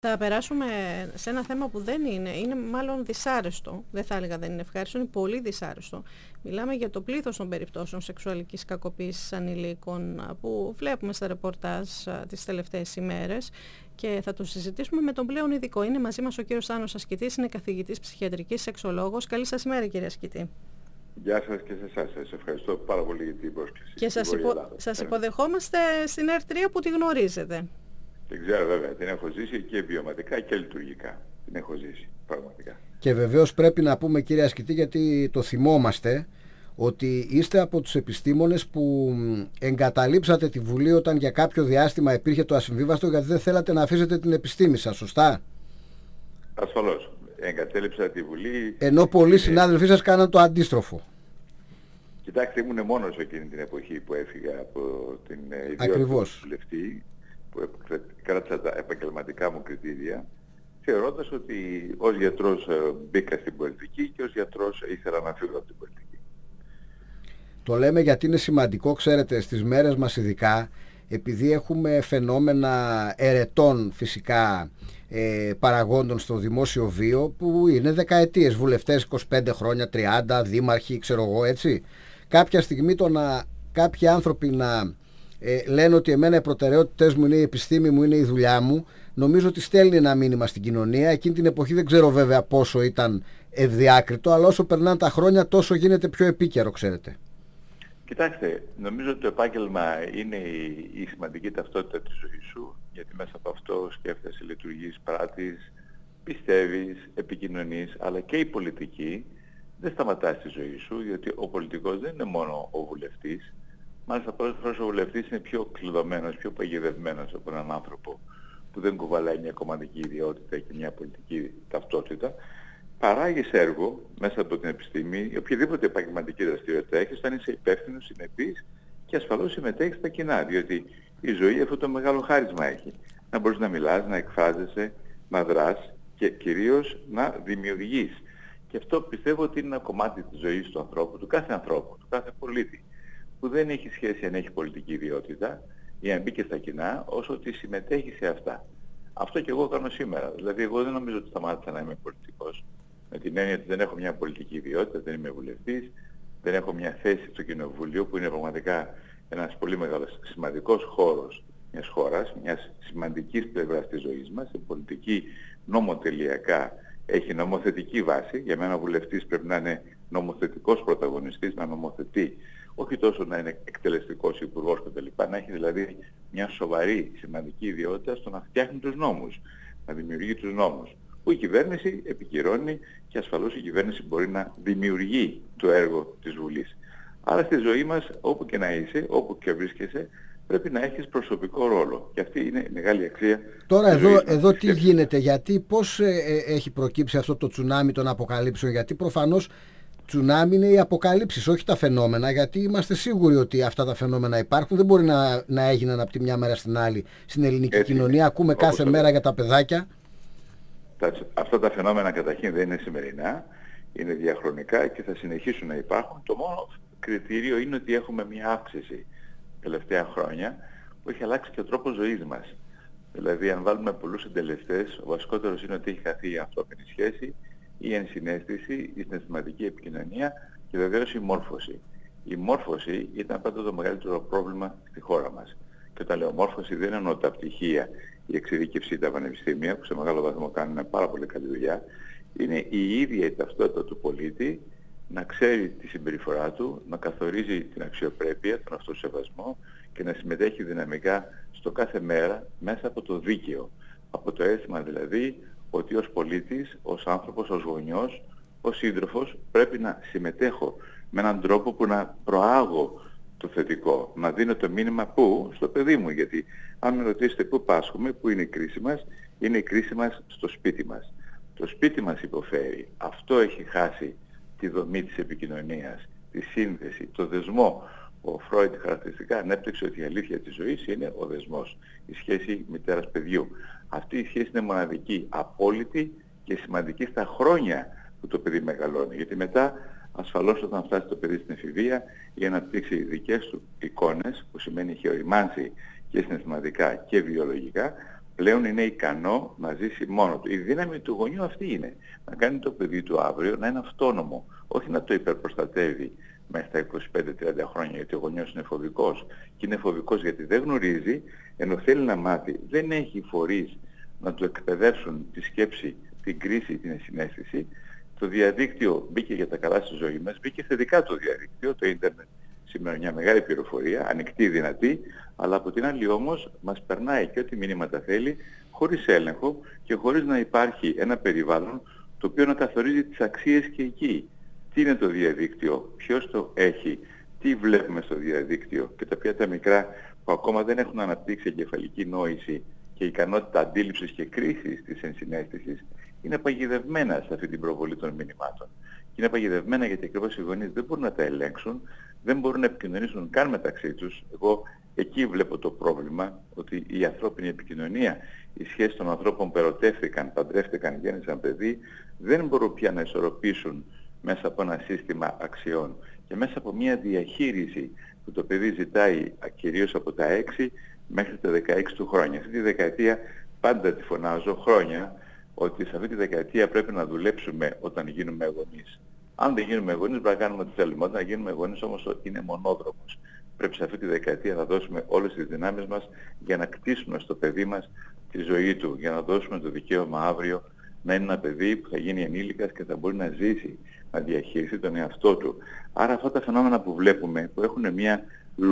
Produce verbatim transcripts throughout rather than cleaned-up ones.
Θα περάσουμε σε ένα θέμα που δεν είναι, είναι μάλλον δυσάρεστο, δεν θα έλεγα δεν είναι ευχάριστο, είναι πολύ δυσάρεστο. Μιλάμε για το πλήθος των περιπτώσεων σεξουαλικής κακοποίησης ανηλίκων που βλέπουμε στα ρεπορτάζ τις τελευταίες ημέρες και θα το συζητήσουμε με τον πλέον ειδικό. Είναι μαζί μας ο κύριος Άννος Ασκητής, είναι καθηγητής ψυχιατρικής, σεξολόγος. Καλή σας ημέρα κύριε Ασκητή. Γεια σας και σε εσάς. Σας ευχαριστώ πάρα πολύ για την πρόσκληση. Και σας, υπο... σας υποδεχόμαστε στην ΕΡΤ τρία που τη γνωρίζετε. Δεν ξέρω βέβαια, την έχω ζήσει και βιωματικά και λειτουργικά. Την έχω ζήσει πραγματικά. Και βεβαίως πρέπει να πούμε κύριε Ασκητή, γιατί το θυμόμαστε, ότι είστε από τους επιστήμονες που εγκαταλείψατε τη Βουλή όταν για κάποιο διάστημα υπήρχε το ασυμβίβαστο, γιατί δεν θέλατε να αφήσετε την επιστήμη σας, σωστά? Ασφαλώς. Εγκατέλειψα τη Βουλή. Ενώ πολλοί συνάδελφοί σας κάναν το αντίστροφο. Κοιτάξτε, ήμουν μόνος εκείνη την εποχή που έφυγα από την ιδιότητα του βουλευτή, που κράτησα τα επαγγελματικά μου κριτήρια, θεωρώντας ότι ως γιατρός μπήκα στην πολιτική και ως γιατρός ήθελα να φύγω από την πολιτική. Το λέμε γιατί είναι σημαντικό, ξέρετε, στις μέρες μας ειδικά, επειδή έχουμε φαινόμενα ερετών φυσικά ε, παραγόντων στο δημόσιο βίο που είναι δεκαετίες, βουλευτές είκοσι πέντε χρόνια, τριάντα, δήμαρχοι, ξέρω εγώ, έτσι. Κάποια στιγμή το να κάποιοι άνθρωποι να ε, λένε ότι εμένα οι προτεραιότητες μου είναι η επιστήμη μου, είναι η δουλειά μου, νομίζω ότι στέλνει ένα μήνυμα στην κοινωνία. Εκείνη την εποχή δεν ξέρω βέβαια πόσο ήταν ευδιάκριτο, αλλά όσο περνάνε τα χρόνια τόσο γίνεται πιο επίκαιρο, ξέρετε. Κοιτάξτε, νομίζω ότι το επάγγελμα είναι η, η σημαντική ταυτότητα της ζωής σου, γιατί μέσα από αυτό σκέφτεσαι, λειτουργείς, πράττεις, πιστεύεις, επικοινωνείς, αλλά και η πολιτική δεν σταματά στη ζωή σου, γιατί ο πολιτικός δεν είναι μόνο ο βουλευτής. Μάλιστα πολλές φορές ο βουλευτής είναι πιο κλειδωμένος, πιο παγιδευμένος από έναν άνθρωπο που δεν κουβαλάει μια κομματική ιδιότητα και μια πολιτική ταυτότητα. Παράγεις έργο μέσα από την επιστήμη ή οποιαδήποτε επαγγελματική δραστηριότητα έχεις, όταν είσαι υπεύθυνος, συνεπής και ασφαλώς συμμετέχεις στα κοινά, διότι η ζωή αυτό το μεγάλο χάρισμα έχει. Να μπορείς να μιλάς, να εκφράζεσαι, να δράς και κυρίως να δημιουργείς. Και αυτό πιστεύω ότι είναι ένα κομμάτι της ζωής του ανθρώπου, του κάθε ανθρώπου, του κάθε πολίτη, που δεν έχει σχέση αν έχει πολιτική ιδιότητα ή αν μπήκε στα κοινά, όσο ότι συμμετέχει σε αυτά. Αυτό και εγώ κάνω σήμερα. Δηλαδή, εγώ δεν νομίζω ότι σταμάτησα να είμαι πολιτικός. Με την έννοια ότι δεν έχω μια πολιτική ιδιότητα, δεν είμαι βουλευτής, δεν έχω μια θέση στο Κοινοβουλίο που είναι πραγματικά ένας πολύ μεγάλος, σημαντικός χώρος μιας χώρας, μιας σημαντικής πλευράς της ζωής μας. Η πολιτική νομοτελειακά έχει νομοθετική βάση. Για μένα ο βουλευτής πρέπει να είναι νομοθετικός πρωταγωνιστής, να νομοθετεί, όχι τόσο να είναι εκτελεστικός υπουργός κτλ. Να έχει δηλαδή μια σοβαρή σημαντική ιδιότητα στο να φτιάχνει τους νόμους, να δημιουργεί τους νόμους. Που η κυβέρνηση επικυρώνει και ασφαλώς η κυβέρνηση μπορεί να δημιουργεί το έργο της Βουλής. Άρα στη ζωή μας, όπου και να είσαι, όπου και βρίσκεσαι, πρέπει να έχεις προσωπικό ρόλο. Και αυτή είναι η μεγάλη αξία. Τώρα εδώ, εδώ τι γίνεται, γιατί πώς ε, έχει προκύψει αυτό το τσουνάμι των αποκαλύψεων, γιατί προφανώς τσουνάμι είναι οι αποκαλύψεις, όχι τα φαινόμενα, γιατί είμαστε σίγουροι ότι αυτά τα φαινόμενα υπάρχουν. Δεν μπορεί να, να έγιναν από τη μια μέρα στην άλλη στην ελληνική Έτσι, κοινωνία. Ακούμε κάθε μέρα για τα παιδάκια. Αυτά τα φαινόμενα καταρχήν δεν είναι σημερινά, είναι διαχρονικά και θα συνεχίσουν να υπάρχουν. Το μόνο κριτήριο είναι ότι έχουμε μια αύξηση τελευταία χρόνια που έχει αλλάξει και ο τρόπος ζωής μας. Δηλαδή αν βάλουμε πολλούς συντελεστές, ο βασικότερος είναι ότι έχει χαθεί η ανθρώπινη σχέση, η ενσυναίσθηση, η συναισθηματική επικοινωνία και βεβαίως η μόρφωση. Η μόρφωση ήταν πάντα το μεγαλύτερο πρόβλημα στη χώρα μας. Και όταν λέω μόρφωση δεν εννοώ τα πτυχία, η εξειδίκευση, τα πανεπιστήμια που σε μεγάλο βαθμό κάνουν πάρα πολύ καλή δουλειά. Είναι η ίδια η ταυτότητα του πολίτη να ξέρει τη συμπεριφορά του, να καθορίζει την αξιοπρέπεια, τον αυτοσεβασμό και να συμμετέχει δυναμικά στο κάθε μέρα μέσα από το δίκαιο. Από το αίσθημα δηλαδή ότι ως πολίτης, ως άνθρωπος, ως γονιός, ως σύντροφος πρέπει να συμμετέχω με έναν τρόπο που να προάγω το θετικό, να δίνω το μήνυμα πού, στο παιδί μου, γιατί αν με ρωτήσετε πού πάσχουμε, πού είναι η κρίση μας, είναι η κρίση μας στο σπίτι μας. Το σπίτι μας υποφέρει. Αυτό έχει χάσει τη δομή της επικοινωνίας, τη σύνδεση, το δεσμό. Ο Φρόιντ χαρακτηριστικά ανέπτυξε ότι η αλήθεια της ζωής είναι ο δεσμός, η σχέση μητέρας παιδιού. Αυτή η σχέση είναι μοναδική, απόλυτη και σημαντική στα χρόνια που το παιδί μεγαλώνει, γιατί μετά ασφαλώς όταν φτάσει το παιδί στην εφηβεία για να αναπτύξει δικές του εικόνες, που σημαίνει έχει οριμάνσει και συναισθηματικά και βιολογικά, πλέον είναι ικανό να ζήσει μόνο του. Η δύναμη του γονιού αυτή είναι να κάνει το παιδί του αύριο να είναι αυτόνομο, όχι να το υπερπροστατεύει μέσα στα είκοσι πέντε τριάντα χρόνια, γιατί ο γονιός είναι φοβικός. Και είναι φοβικός γιατί δεν γνωρίζει, ενώ θέλει να μάθει, δεν έχει φορείς να του εκπαιδεύσουν τη σκέψη, την κρίση, την συναίσθηση. Το διαδίκτυο μπήκε για τα καλά στη ζωή μας, μπήκε θετικά το διαδίκτυο, το ίντερνετ σήμερα μια μεγάλη πληροφορία, ανοιχτή, δυνατή, αλλά από την άλλη όμως μας περνάει και ό,τι μηνύματα θέλει, χωρίς έλεγχο και χωρίς να υπάρχει ένα περιβάλλον το οποίο να καθορίζει τις αξίες και εκεί. Τι είναι το διαδίκτυο, ποιος το έχει, τι βλέπουμε στο διαδίκτυο, και τα οποία τα μικρά που ακόμα δεν έχουν αναπτύξει εγκεφαλική νόηση και ικανότητα αντίληψης και κρίσης της ενσυναίσθησης, είναι παγιδευμένα σε αυτή την προβολή των μηνυμάτων. Και είναι παγιδευμένα γιατί ακριβώς οι γονείς δεν μπορούν να τα ελέγξουν, δεν μπορούν να επικοινωνήσουν καν μεταξύ τους. Εγώ εκεί βλέπω το πρόβλημα, ότι η ανθρώπινη επικοινωνία, οι σχέσεις των ανθρώπων που ερωτεύτηκαν, παντρεύτηκαν, γέννησαν παιδί, δεν μπορούν πια να ισορροπήσουν μέσα από ένα σύστημα αξιών και μέσα από μια διαχείριση που το παιδί ζητάει κυρίως από τα έξι μέχρι τα δεκαέξι του χρόνια. Αυτή τη δεκαετία πάντα τη φωνάζω χρόνια, ότι σε αυτή τη δεκαετία πρέπει να δουλέψουμε όταν γίνουμε γονείς. Αν δεν γίνουμε γονείς, πρέπει να κάνουμε ό,τι θέλουμε. Όταν γίνουμε γονείς όμως είναι μονόδρομος. Πρέπει σε αυτή τη δεκαετία να δώσουμε όλες τις δυνάμεις μας για να κτίσουμε στο παιδί μας τη ζωή του, για να δώσουμε το δικαίωμα αύριο να είναι ένα παιδί που θα γίνει ενήλικας και θα μπορεί να ζήσει, να διαχειριστεί τον εαυτό του. Άρα αυτά τα φαινόμενα που βλέπουμε, που έχουν μια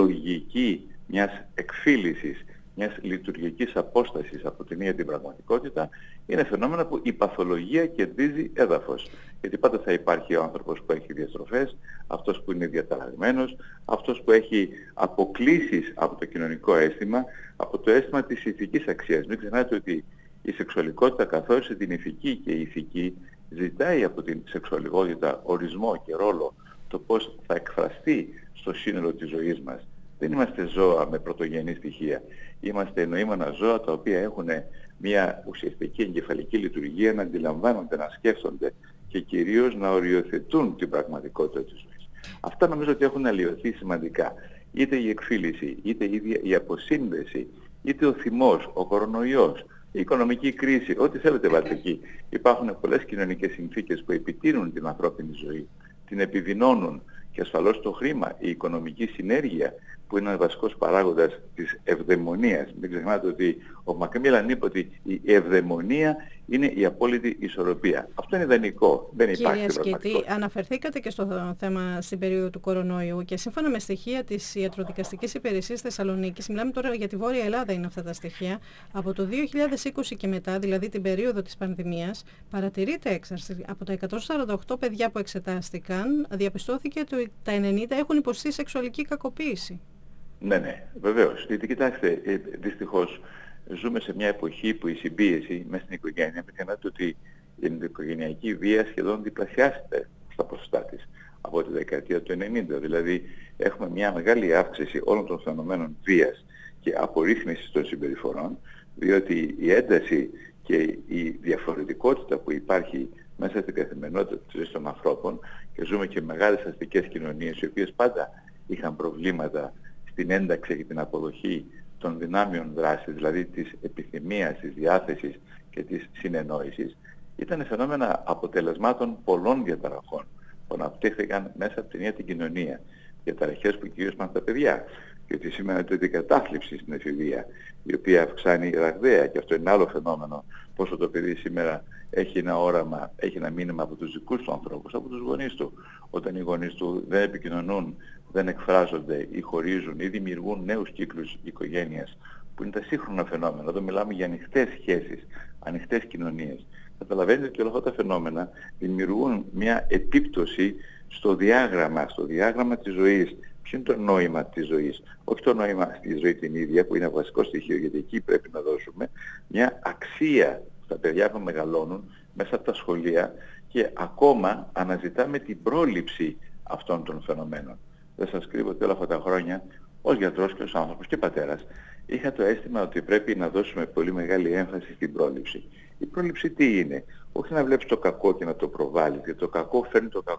λογική μιας εκφύλισης, μιας λειτουργικής απόστασης από την ίδια την πραγματικότητα, είναι φαινόμενα που η παθολογία κερδίζει έδαφος. Γιατί πάντα θα υπάρχει ο άνθρωπος που έχει διαστροφές, αυτός που είναι διαταραγμένος, αυτός που έχει αποκλίσεις από το κοινωνικό αίσθημα, από το αίσθημα της ηθικής αξίας. Μην ξεχνάτε ότι η σεξουαλικότητα καθόρισε την ηθική, και η ηθική ζητάει από την σεξουαλικότητα ορισμό και ρόλο, το πώς θα εκφραστεί στο σύνολο της ζωής μας. Δεν είμαστε ζώα με πρωτογενή στοιχεία. Είμαστε νοήμενα ζώα τα οποία έχουν μια ουσιαστική εγκεφαλική λειτουργία, να αντιλαμβάνονται, να σκέφτονται και κυρίως να οριοθετούν την πραγματικότητα της ζωής. Αυτά νομίζω ότι έχουν αλλοιωθεί σημαντικά. Είτε η εκφύλιση, είτε η ίδια η αποσύνδεση, είτε ο θυμός, ο κορονοϊός, η οικονομική κρίση, ό,τι θέλετε βάλτε εκεί. Υπάρχουν πολλές κοινωνικές συνθήκες που επιτείνουν την ανθρώπινη ζωή, την επιδεινώνουν, και ασφαλώς το χρήμα, η οικονομική συνέργεια, που είναι ένας βασικός παράγοντας της ευδαιμονίας. Μην ξεχνάτε ότι ο Μακμίλαν είπε ότι η ευδαιμονία είναι η απόλυτη ισορροπία. Αυτό είναι ιδανικό. Δεν υπάρχει Κύριε Σκήτη, αναφερθήκατε και στο θέμα στην περίοδο του κορονοϊού, και σύμφωνα με στοιχεία της Ιατροδικαστικής Υπηρεσίας Θεσσαλονίκης, μιλάμε τώρα για τη Βόρεια Ελλάδα, είναι αυτά τα στοιχεία, από το δύο χιλιάδες είκοσι και μετά, δηλαδή την περίοδο της πανδημίας, παρατηρείται έξαρση. Από τα εκατόν σαράντα οκτώ παιδιά που εξετάστηκαν, διαπιστώθηκε ότι τα ενενήντα έχουν υποστεί σεξουαλική κακοποίηση. Ναι, ναι, βεβαίως. Γιατί κοιτάξτε, ε, δυστυχώς ζούμε σε μια εποχή που η συμπίεση μέσα στην οικογένεια, μην ξεχνάτε ότι η ενδοοικογενειακή βία σχεδόν διπλασιάζεται στα ποσοστά της από τη δεκαετία του ενενήντα. Δηλαδή έχουμε μια μεγάλη αύξηση όλων των φαινομένων βίας και απορρίθμισης των συμπεριφορών, διότι η ένταση και η διαφορετικότητα που υπάρχει μέσα στην καθημερινότητα της ζωής των ανθρώπων, και ζούμε και μεγάλες αστικές κοινωνίες οι οποίες πάντα είχαν προβλήματα στην ένταξη και την αποδοχή των δυνάμεων δράσης, δηλαδή της επιθυμίας, της διάθεσης και της συνεννόησης, ήταν φαινόμενα αποτελεσμάτων πολλών διαταραχών που αναπτύχθηκαν μέσα από την ίδια την κοινωνία. Διαταραχές που κυρίως πάνε στα παιδιά, γιατί σήμερα είναι η κατάθλιψη στην εφηβεία, η οποία αυξάνει ραγδαία, και αυτό είναι άλλο φαινόμενο, πόσο το παιδί σήμερα έχει ένα όραμα, έχει ένα μήνυμα από τους δικούς του ανθρώπους, από τους γονείς του. Όταν οι γονείς του δεν επικοινωνούν, δεν εκφράζονται ή χωρίζουν ή δημιουργούν νέους κύκλους οικογένειας, που είναι τα σύγχρονα φαινόμενα. Εδώ μιλάμε για ανοιχτές σχέσεις, ανοιχτές κοινωνίες. Καταλαβαίνετε ότι όλα αυτά τα φαινόμενα δημιουργούν μια επίπτωση στο διάγραμμα, στο διάγραμμα της ζωής. Ποιο είναι το νόημα της ζωής? Όχι το νόημα στη ζωή την ίδια, που είναι βασικό στοιχείο, γιατί εκεί πρέπει να δώσουμε μια αξία στα παιδιά που μεγαλώνουν μέσα από τα σχολεία, και ακόμα αναζητάμε την πρόληψη αυτών των φαινομένων. Δεν σας κρύβω ότι όλα αυτά τα χρόνια, ως γιατρός και ως άνθρωπος και πατέρας, είχα το αίσθημα ότι πρέπει να δώσουμε πολύ μεγάλη έμφαση στην πρόληψη. Η πρόληψη τι είναι? Όχι να βλέπεις το κακό και να το προβάλλεις, γιατί το κακό φέρνει το κακό.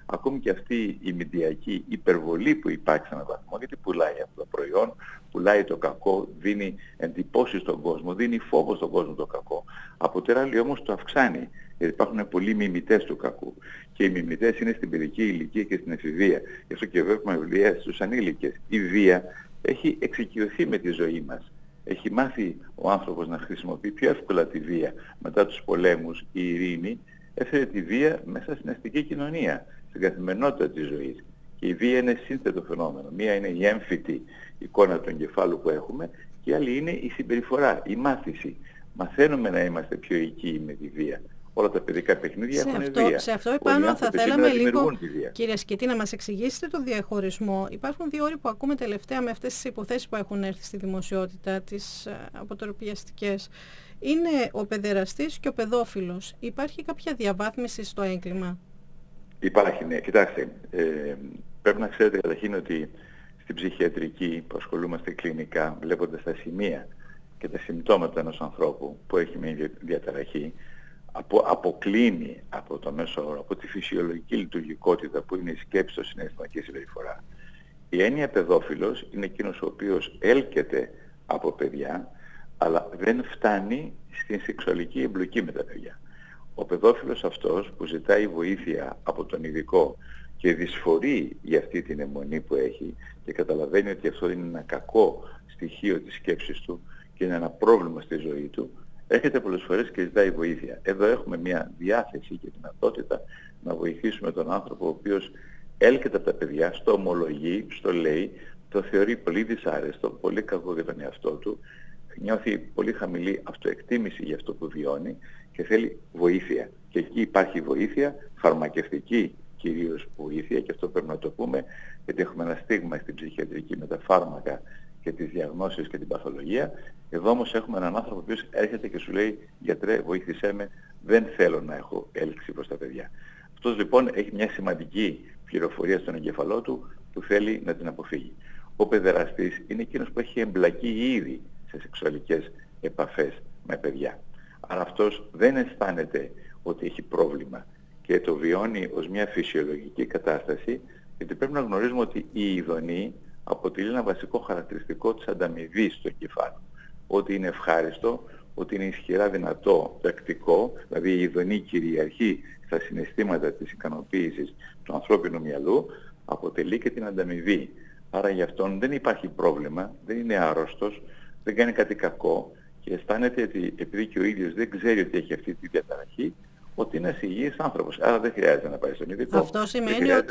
ακόμη και αυτή η μηντιακή υπερβολή που υπάρχει σε έναν βαθμό, γιατί πουλάει αυτό το προϊόν, πουλάει το κακό, δίνει εντυπώσεις στον κόσμο, δίνει φόβο στον κόσμο το κακό. Από τεράστιο όμως το αυξάνει, γιατί υπάρχουν πολλοί μιμητές του κακού. Και οι μιμητές είναι στην παιδική ηλικία και στην εφηβεία. Γι' αυτό και βλέπουμε βιβλία στους ανήλικες. Η βία έχει εξοικειωθεί με τη ζωή μας. Έχει μάθει ο άνθρωπος να χρησιμοποιεί πιο εύκολα τη βία. Μετά τους πολέμους, η ειρήνη έφερε τη βία μέσα στην αστική κοινωνία, στην καθημερινότητα της ζωής. Και η βία είναι σύνθετο φαινόμενο. Μία είναι η έμφυτη εικόνα του εγκεφάλου που έχουμε και η άλλη είναι η συμπεριφορά, η μάθηση. Μαθαίνουμε να είμαστε πιο οικοί με τη βία. Όλα τα παιδικά παιχνίδια σε έχουν αυτό, βία. Σε αυτό επάνω θα θέλαμε λίγο, κύριε Ασκητή, να μας εξηγήσετε το διαχωρισμό. Υπάρχουν δύο όροι που ακούμε τελευταία με αυτές τις υποθέσεις που έχουν έρθει στη δημοσιότητα, τις αποτροπιαστικές. Είναι ο παιδεραστής και ο παιδόφιλος. Υπάρχει κάποια διαβάθμιση στο έγκλημα? Υπάρχει, ναι. Κοιτάξτε, ε, πρέπει να ξέρετε καταρχήν ότι στην ψυχιατρική που ασχολούμαστε κλινικά, βλέποντας τα σημεία και τα συμπτώματα ενός ανθρώπου που έχει μια διαταραχή, απο, αποκλίνει από το μέσο όρο, από τη φυσιολογική λειτουργικότητα που είναι η σκέψη, το συναίσθημα και η συμπεριφορά. Η έννοια παιδόφιλος είναι εκείνος ο οποίος έλκεται από παιδιά, αλλά δεν φτάνει στην σεξουαλική εμπλοκή με τα παιδιά. Ο παιδόφιλος αυτός που ζητάει βοήθεια από τον ειδικό και δυσφορεί για αυτή την αιμονή που έχει και καταλαβαίνει ότι αυτό είναι ένα κακό στοιχείο της σκέψης του και είναι ένα πρόβλημα στη ζωή του, έρχεται πολλές φορές και ζητάει βοήθεια. Εδώ έχουμε μια διάθεση και δυνατότητα να βοηθήσουμε τον άνθρωπο ο οποίος έλκεται από τα παιδιά, στο ομολογεί, στο λέει, το θεωρεί πολύ δυσάρεστο, πολύ κακό για τον εαυτό του, νιώθει πολύ χαμηλή αυτοεκτίμηση για αυτό που βιώνει και θέλει βοήθεια. Και εκεί υπάρχει βοήθεια, φαρμακευτική κυρίως βοήθεια, και αυτό πρέπει να το πούμε, γιατί έχουμε ένα στίγμα στην ψυχιατρική με τα φάρμακα και τις διαγνώσεις και την παθολογία. Εδώ όμως έχουμε έναν άνθρωπο ο οποίος έρχεται και σου λέει: γιατρέ, βοήθησέ με, δεν θέλω να έχω έλξη προς τα παιδιά. Αυτός λοιπόν έχει μια σημαντική πληροφορία στον εγκεφαλό του που θέλει να την αποφύγει. Ο παιδεραστής είναι εκείνος που έχει εμπλακεί ήδη σε σεξουαλικές επαφές με παιδιά. Αλλά αυτός δεν αισθάνεται ότι έχει πρόβλημα και το βιώνει ως μια φυσιολογική κατάσταση, γιατί πρέπει να γνωρίζουμε ότι η ειδονή αποτελεί ένα βασικό χαρακτηριστικό της ανταμοιβής του εγκεφάλου. Ότι είναι ευχάριστο, ότι είναι ισχυρά δυνατό, πρακτικό, δηλαδή η ειδονή κυριαρχεί στα συναισθήματα της ικανοποίησης του ανθρώπινου μυαλού, αποτελεί και την ανταμοιβή. Άρα γι' αυτόν δεν υπάρχει πρόβλημα, δεν είναι άρρωστος, δεν κάνει κάτι κακό και αισθάνεται ότι επειδή και ο ίδιος δεν ξέρει ότι έχει αυτή τη διαταραχή, ότι είναι ένας υγιής άνθρωπος. Άρα δεν χρειάζεται να πάει στον ειδικό. Αυτό σημαίνει ότι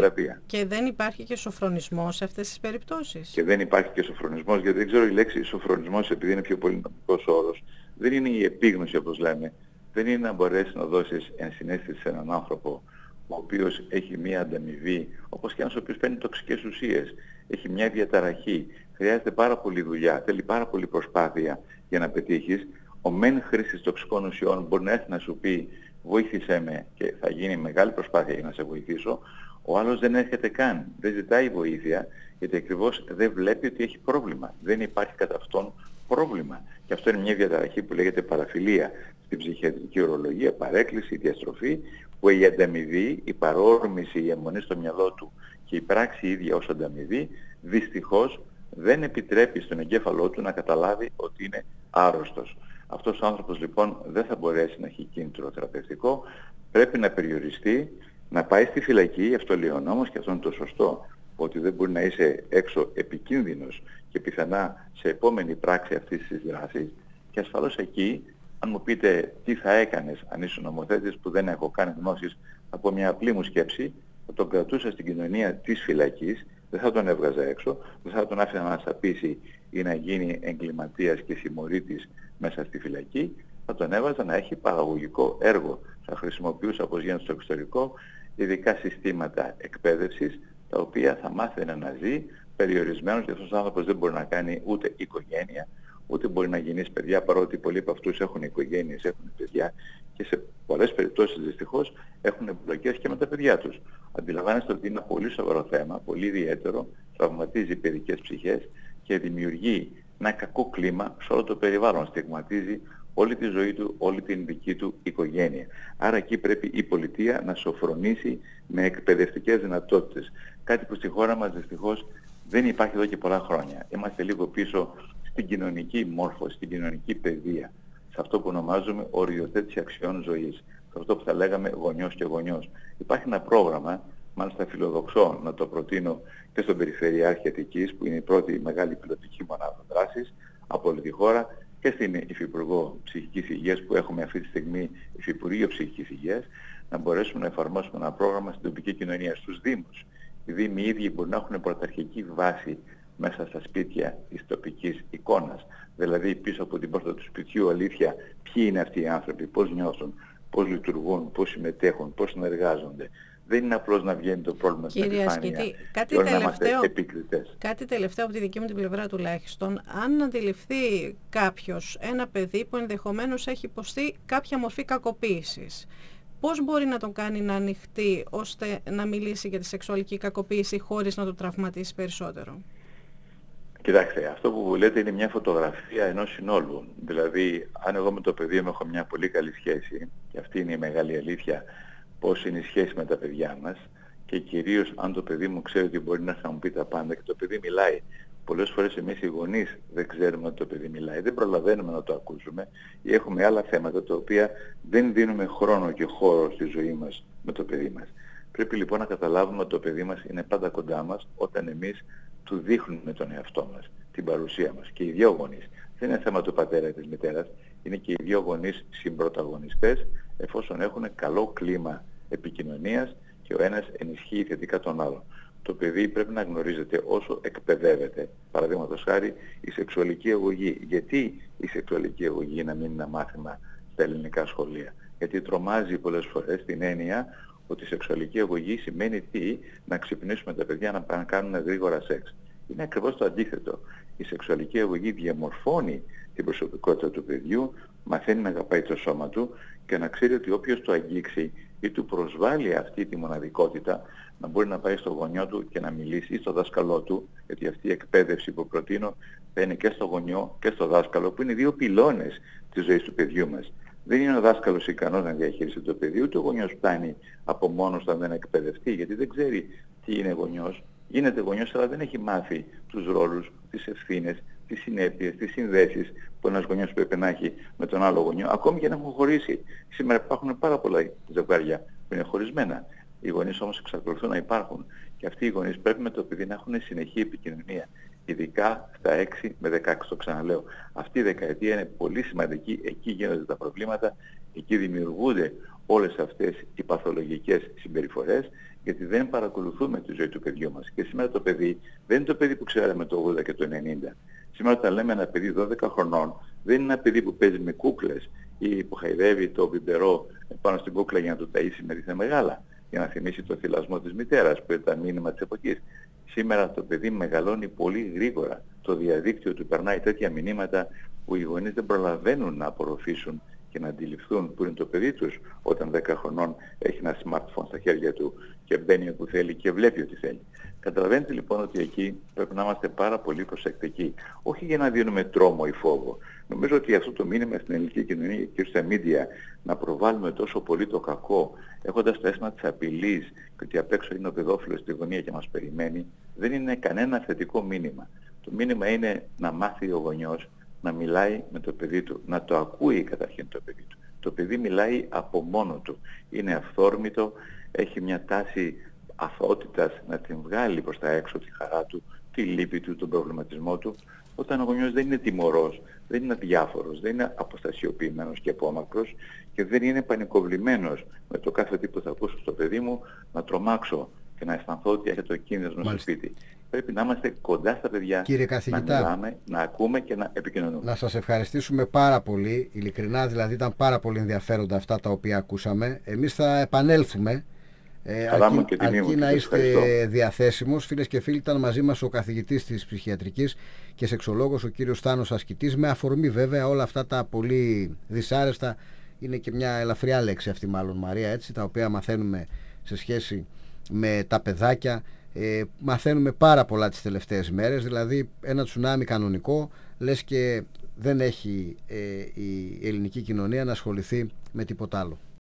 και δεν υπάρχει και σοφρονισμός σε αυτές τις περιπτώσεις. Και δεν υπάρχει και σοφρονισμός, γιατί δεν ξέρω η λέξη σοφρονισμός, επειδή είναι πιο πολύ νομικός όρος, δεν είναι η επίγνωση όπως λέμε. Δεν είναι να μπορέσεις να δώσεις ενσυναίσθηση σε έναν άνθρωπο ο οποίος έχει μια ανταμοιβή, όπως και ένας ο οποίος παίρνει τοξικές ουσίες, έχει μια διαταραχή, χρειάζεται πάρα πολλή δουλειά, θέλει πάρα πολλή προσπάθεια για να πετύχεις. Ο μεν χρήσης τοξικών ουσιών μπορεί να έρθει να σου πει βοήθησέ με και θα γίνει μεγάλη προσπάθεια για να σε βοηθήσω. Ο άλλος δεν έρχεται καν, δεν ζητάει βοήθεια, γιατί ακριβώς δεν βλέπει ότι έχει πρόβλημα. Δεν υπάρχει κατά αυτόν πρόβλημα. Και αυτό είναι μια διαταραχή που λέγεται παραφιλία στην ψυχιατρική ορολογία, παρέκκληση, διαστροφή, που η ανταμοιβή, η παρόρμηση, η αιμονή στο μυαλό του και η πράξη ίδια ως ανταμοιβή, δυστυχώς δεν επιτρέπει στον εγκέφαλό του να καταλάβει ότι είναι άρρωστος. Αυτός ο άνθρωπος λοιπόν δεν θα μπορέσει να έχει κίνητρο θεραπευτικό, πρέπει να περιοριστεί, να πάει στη φυλακή, αυτό λέει ο νόμος και αυτό είναι το σωστό, ότι δεν μπορεί να είσαι έξω επικίνδυνος και πιθανά σε επόμενη πράξη αυτής της δράσης, και ασφαλώς εκεί, αν μου πείτε τι θα έκανες αν ήσουν νομοθέτης, που δεν έχω καν γνώσεις, από μια απλή μου σκέψη, θα τον κρατούσα στην κοινωνία της φυλακής, δεν θα τον έβγαζα έξω, δεν θα τον άφηνα να σαπίσει ή να γίνει εγκληματίας και συμμορήτης μέσα στη φυλακή, θα τον έβαζα να έχει παραγωγικό έργο. Θα χρησιμοποιούσα, όπως γίνεται στο εξωτερικό, ειδικά συστήματα εκπαίδευσης, τα οποία θα μάθαινε να ζει περιορισμένος, γιατί αυτός ο άνθρωπος δεν μπορεί να κάνει ούτε οικογένεια, ούτε μπορεί να γεννήσει παιδιά, παρότι πολλοί από αυτούς έχουν οικογένειες, έχουν παιδιά και σε πολλές περιπτώσεις δυστυχώς έχουν εμπλοκές και με τα παιδιά τους. Αντιλαμβάνεστε ότι είναι ένα πολύ σοβαρό θέμα, πολύ ιδιαίτερο, τραυματίζει παιδικές ψυχές και δημιουργεί ένα κακό κλίμα σε όλο το περιβάλλον. Στιγματίζει όλη τη ζωή του, όλη την δική του οικογένεια. Άρα εκεί πρέπει η πολιτεία να σοφρονήσει με εκπαιδευτικές δυνατότητες. Κάτι που στη χώρα μας δυστυχώς δεν υπάρχει εδώ και πολλά χρόνια. Είμαστε λίγο πίσω στην κοινωνική μόρφωση, στην κοινωνική παιδεία, σε αυτό που ονομάζουμε οριοθέτηση αξιών ζωής, σε αυτό που θα λέγαμε γονιός και γονιός. Υπάρχει ένα πρόγραμμα, μάλιστα φιλοδοξώ να το προτείνω και στον Περιφερειάρχη Αττικής, που είναι η πρώτη μεγάλη πιλωτική μονάδα δράσης από όλη τη χώρα, και στην Υφυπουργό Ψυχικής Υγείας που έχουμε αυτή τη στιγμή, Υφυπουργείο Ψυχικής Υγείας, να μπορέσουμε να εφαρμόσουμε ένα πρόγραμμα στην τοπική κοινωνία, στους Δήμους. Οι Δήμοι ίδιοι μπορεί να έχουν πρωταρχική βάση μέσα στα σπίτια της τοπικής εικόνας. Δηλαδή πίσω από την πόρτα του σπιτιού αλήθεια ποιοι είναι αυτοί οι άνθρωποι, πώς νιώθουν, πώς λειτουργούν, πώς συμμετέχουν, πώς συνεργάζονται. Δεν είναι απλώς να βγαίνει το πρόβλημα στην επιφάνεια κάτι, και να είμαστε επικριτές. Κάτι τελευταίο από τη δική μου την πλευρά τουλάχιστον, αν αντιληφθεί κάποιος ένα παιδί που ενδεχομένως έχει υποστεί κάποια μορφή κακοποίησης, πώς μπορεί να τον κάνει να ανοιχτεί ώστε να μιλήσει για τη σεξουαλική κακοποίηση χωρίς να το τραυματίσει περισσότερο? Κοιτάξτε, αυτό που λέτε είναι μια φωτογραφία ενός συνόλου. Δηλαδή, αν εγώ με το παιδί μου έχω μια πολύ καλή σχέση, και αυτή είναι η μεγάλη αλήθεια, πώς είναι η σχέση με τα παιδιά μας, και κυρίως αν το παιδί μου ξέρει ότι μπορεί να μου πει τα πάντα και το παιδί μιλάει. Πολλές φορές εμείς οι γονείς δεν ξέρουμε ότι το παιδί μιλάει, δεν προλαβαίνουμε να το ακούσουμε ή έχουμε άλλα θέματα τα οποία δεν δίνουμε χρόνο και χώρο στη ζωή μας με το παιδί μας. Πρέπει λοιπόν να καταλάβουμε ότι το παιδί μας είναι πάντα κοντά μας όταν εμείς του δείχνουμε τον εαυτό μας, την παρουσία μας, και οι δύο γονείς. Δεν είναι θέμα του πατέρα ή της μητέρας, είναι και οι δύο γονείς συμπρωταγωνιστές εφόσον έχουν καλό κλίμα επικοινωνίας και ο ένας ενισχύει θετικά τον άλλον. Το παιδί πρέπει να γνωρίζεται όσο εκπαιδεύεται. Παραδείγματος χάρη η σεξουαλική αγωγή. Γιατί η σεξουαλική αγωγή να μην είναι ένα μάθημα στα ελληνικά σχολεία? Γιατί τρομάζει πολλές φορές την έννοια ότι η σεξουαλική αγωγή σημαίνει τι? Να ξυπνήσουμε τα παιδιά να κάνουν γρήγορα σεξ. Είναι ακριβώς το αντίθετο. Η σεξουαλική αγωγή διαμορφώνει την προσωπικότητα του παιδιού, μαθαίνει να αγαπάει το σώμα του και να ξέρει ότι όποιος το αγγίξει ή του προσβάλλει αυτή τη μοναδικότητα, να μπορεί να πάει στο γονιό του και να μιλήσει ή στο δάσκαλό του, γιατί αυτή η εκπαίδευση που προτείνω θα είναι και στο γονιό και στο δάσκαλο, που είναι δύο πυλώνες της ζωής του παιδιού μας. Δεν είναι ο δάσκαλος ικανός να διαχειριστεί το παιδί, ούτε ο γονιός φτάνει από μόνος του να εκπαιδευτεί, γιατί δεν ξέρει τι είναι γονιός. Γίνεται γονιός, αλλά δεν έχει μάθει τους ρόλους, τις ευθύνες, τις συνέπειες, τις συνδέσεις που ένας γονιός πρέπει να έχει με τον άλλο γονιό, ακόμη και να έχουν χωρίσει. Σήμερα υπάρχουν πάρα πολλά ζευγάρια που είναι χωρισμένα. Οι γονείς όμως εξακολουθούν να υπάρχουν. Και αυτοί οι γονείς πρέπει με το παιδί να έχουν συνεχή επικοινωνία. Ειδικά στα έξι με δεκαέξι, το ξαναλέω. Αυτή η δεκαετία είναι πολύ σημαντική. Εκεί γίνονται τα προβλήματα, εκεί δημιουργούνται όλες αυτές οι παθολογικές συμπεριφορές, γιατί δεν παρακολουθούμε τη ζωή του παιδιού μας. Και σήμερα το παιδί δεν είναι το παιδί που ξέραμε το ογδόντα και το ενενήντα. Σήμερα όταν λέμε ένα παιδί δώδεκα χρονών, δεν είναι ένα παιδί που παίζει με κούκλες ή που χαϊδεύει το μπιμπερό πάνω στην κούκλα για να το ταΐσει με δίθεν μεγάλα, για να θυμίσει το θυλασμό της μητέρας που είναι το μήνυμα της εποχής. Σήμερα το παιδί μεγαλώνει πολύ γρήγορα. Το διαδίκτυο του περνάει τέτοια μηνύματα που οι γονείς δεν προλαβαίνουν να απορροφήσουν και να αντιληφθούν που είναι το παιδί τους όταν δέκα χρονών έχει ένα smartphone στα χέρια του και μπαίνει όπου θέλει και βλέπει ό,τι θέλει. Καταλαβαίνετε λοιπόν ότι εκεί πρέπει να είμαστε πάρα πολύ προσεκτικοί. Όχι για να δίνουμε τρόμο ή φόβο. Νομίζω ότι αυτό το μήνυμα στην ελληνική κοινωνία και στα media να προβάλλουμε τόσο πολύ το κακό, έχοντας το αίσθημα της απειλής και ότι απ' έξω είναι ο παιδόφιλος στη γωνία και μας περιμένει, δεν είναι κανένα θετικό μήνυμα. Το μήνυμα είναι να μάθει ο γονιός να μιλάει με το παιδί του, να το ακούει καταρχήν το παιδί του. Το παιδί μιλάει από μόνο του. Είναι αυθόρμητο, έχει μια τάση αθωότητας να την βγάλει προς τα έξω τη χαρά του, τη λύπη του, τον προβληματισμό του. Όταν ο γονιός δεν είναι τιμωρός, δεν είναι αδιάφορος, δεν είναι αποστασιοποιημένος και απόμακρος και δεν είναι πανικοβλημένος με το κάθε τι που θα ακούσω στο παιδί μου να τρομάξω και να αισθανθώ ότι έρχεται ο κίνδυνος στο σπίτι. Πρέπει να είμαστε κοντά στα παιδιά, κύριε καθηγητά, να μιλάμε, να ακούμε και να επικοινωνούμε. Να σας ευχαριστήσουμε πάρα πολύ, ειλικρινά δηλαδή ήταν πάρα πολύ ενδιαφέροντα αυτά τα οποία ακούσαμε. Εμείς θα επανέλθουμε, ε, αρκεί, αρκεί να είστε διαθέσιμος. Φίλες και φίλοι, ήταν μαζί μας ο καθηγητής της ψυχιατρικής και σεξολόγος ο κύριος Στάνος Ασκητής, με αφορμή βέβαια όλα αυτά τα πολύ δυσάρεστα, είναι και μια ελαφριά λέξη αυτή μάλλον Μαρία, έτσι, τα οποία μαθαίνουμε σε σχέση με τα παιδάκια. Ε, μαθαίνουμε πάρα πολλά τις τελευταίες μέρες, δηλαδή ένα τσουνάμι κανονικό, λες και δεν έχει ε, η ελληνική κοινωνία να ασχοληθεί με τίποτα άλλο.